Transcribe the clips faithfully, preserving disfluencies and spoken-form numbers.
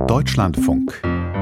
Deutschlandfunk.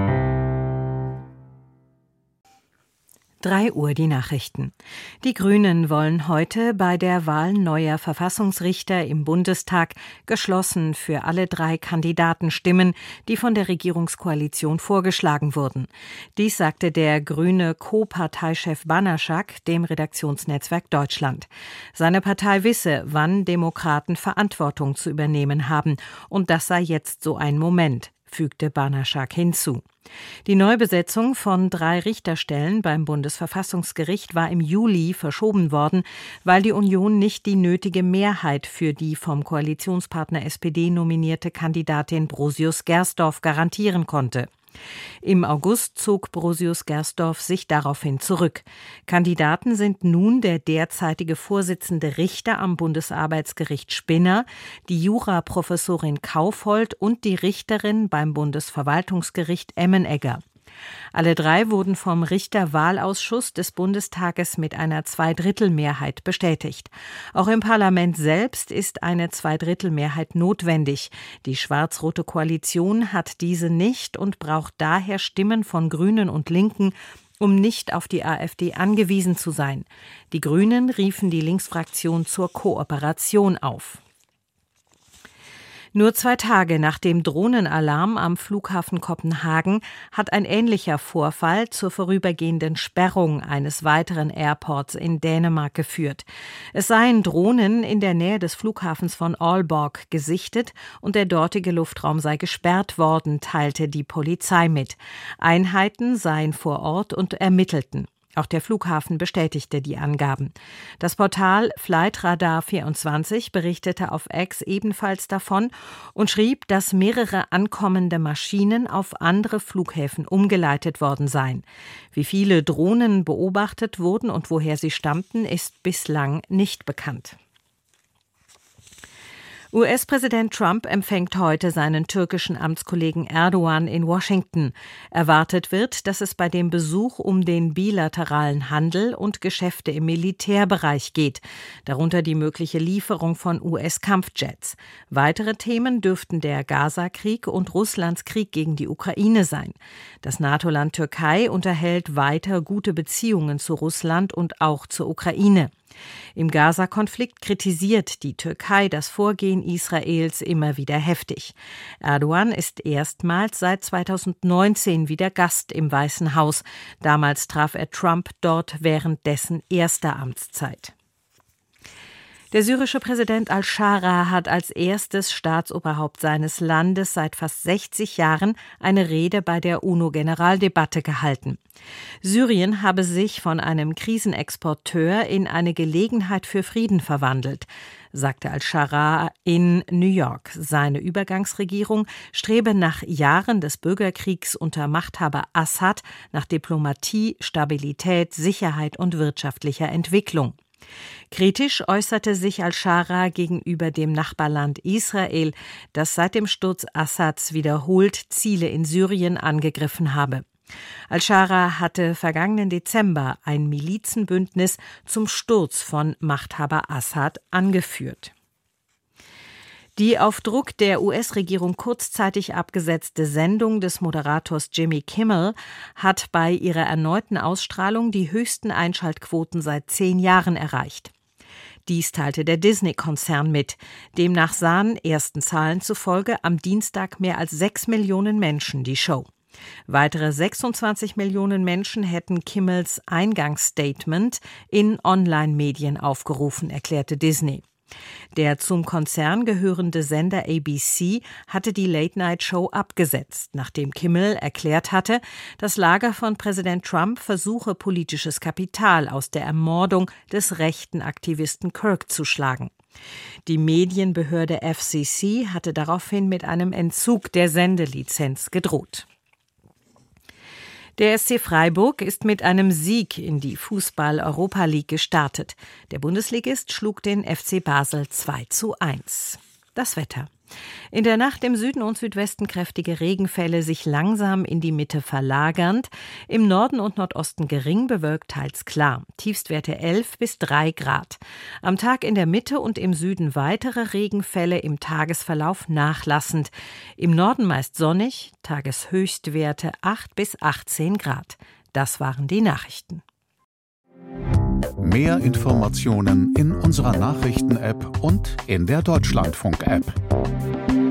drei Uhr die Nachrichten. Die Grünen wollen heute bei der Wahl neuer Verfassungsrichter im Bundestag geschlossen für alle drei Kandidaten stimmen, die von der Regierungskoalition vorgeschlagen wurden. Dies sagte der grüne Co-Parteichef Banaschak dem Redaktionsnetzwerk Deutschland. Seine Partei wisse, wann Demokraten Verantwortung zu übernehmen haben, und das sei jetzt so ein Moment, fügte Banaschak hinzu. Die Neubesetzung von drei Richterstellen beim Bundesverfassungsgericht war im Juli verschoben worden, weil die Union nicht die nötige Mehrheit für die vom Koalitionspartner S P D nominierte Kandidatin Brosius-Gersdorf garantieren konnte. Im August zog Brosius-Gersdorf sich daraufhin zurück. Kandidaten sind nun der derzeitige Vorsitzende Richter am Bundesarbeitsgericht Spinner, die Juraprofessorin Kaufhold und die Richterin beim Bundesverwaltungsgericht Emmenegger. Alle drei wurden vom Richterwahlausschuss des Bundestages mit einer Zweidrittelmehrheit bestätigt. Auch im Parlament selbst ist eine Zweidrittelmehrheit notwendig. Die schwarz-rote Koalition hat diese nicht und braucht daher Stimmen von Grünen und Linken, um nicht auf die AfD angewiesen zu sein. Die Grünen riefen die Linksfraktion zur Kooperation auf. Nur zwei Tage nach dem Drohnenalarm am Flughafen Kopenhagen hat ein ähnlicher Vorfall zur vorübergehenden Sperrung eines weiteren Airports in Dänemark geführt. Es seien Drohnen in der Nähe des Flughafens von Aalborg gesichtet und der dortige Luftraum sei gesperrt worden, teilte die Polizei mit. Einheiten seien vor Ort und ermittelten. Auch der Flughafen bestätigte die Angaben. Das Portal Flightradar vierundzwanzig berichtete auf X ebenfalls davon und schrieb, dass mehrere ankommende Maschinen auf andere Flughäfen umgeleitet worden seien. Wie viele Drohnen beobachtet wurden und woher sie stammten, ist bislang nicht bekannt. U S-Präsident Trump empfängt heute seinen türkischen Amtskollegen Erdogan in Washington. Erwartet wird, dass es bei dem Besuch um den bilateralen Handel und Geschäfte im Militärbereich geht, darunter die mögliche Lieferung von U S-Kampfjets. Weitere Themen dürften der Gaza-Krieg und Russlands Krieg gegen die Ukraine sein. Das NATO-Land Türkei unterhält weiter gute Beziehungen zu Russland und auch zur Ukraine. Im Gaza-Konflikt kritisiert die Türkei das Vorgehen Israels immer wieder heftig. Erdogan ist erstmals seit zweitausendneunzehn wieder Gast im Weißen Haus. Damals traf er Trump dort während dessen erster Amtszeit. Der syrische Präsident al-Shara hat als erstes Staatsoberhaupt seines Landes seit fast sechzig Jahren eine Rede bei der UNO-Generaldebatte gehalten. Syrien habe sich von einem Krisenexporteur in eine Gelegenheit für Frieden verwandelt, sagte al-Shara in New York. Seine Übergangsregierung strebe nach Jahren des Bürgerkriegs unter Machthaber Assad nach Diplomatie, Stabilität, Sicherheit und wirtschaftlicher Entwicklung. Kritisch äußerte sich al-Shara gegenüber dem Nachbarland Israel, das seit dem Sturz Assads wiederholt Ziele in Syrien angegriffen habe. Al-Shara hatte vergangenen Dezember ein Milizenbündnis zum Sturz von Machthaber Assad angeführt. Die auf Druck der U S-Regierung kurzzeitig abgesetzte Sendung des Moderators Jimmy Kimmel hat bei ihrer erneuten Ausstrahlung die höchsten Einschaltquoten seit zehn Jahren erreicht. Dies teilte der Disney-Konzern mit. Demnach sahen ersten Zahlen zufolge am Dienstag mehr als sechs Millionen Menschen die Show. Weitere sechsundzwanzig Millionen Menschen hätten Kimmels Eingangsstatement in Online-Medien aufgerufen, erklärte Disney. Der zum Konzern gehörende Sender A B C hatte die Late-Night-Show abgesetzt, nachdem Kimmel erklärt hatte, das Lager von Präsident Trump versuche, politisches Kapital aus der Ermordung des rechten Aktivisten Kirk zu schlagen. Die Medienbehörde F C C hatte daraufhin mit einem Entzug der Sendelizenz gedroht. Der S C Freiburg ist mit einem Sieg in die Fußball-Europa League gestartet. Der Bundesligist schlug den F C Basel zwei zu eins. Das Wetter. In der Nacht im Süden und Südwesten kräftige Regenfälle, sich langsam in die Mitte verlagernd. Im Norden und Nordosten gering bewölkt, teils klar. Tiefstwerte elf bis drei Grad. Am Tag in der Mitte und im Süden weitere Regenfälle, im Tagesverlauf nachlassend. Im Norden meist sonnig, Tageshöchstwerte acht bis achtzehn Grad. Das waren die Nachrichten. Mehr Informationen in unserer Nachrichten-App und in der Deutschlandfunk-App.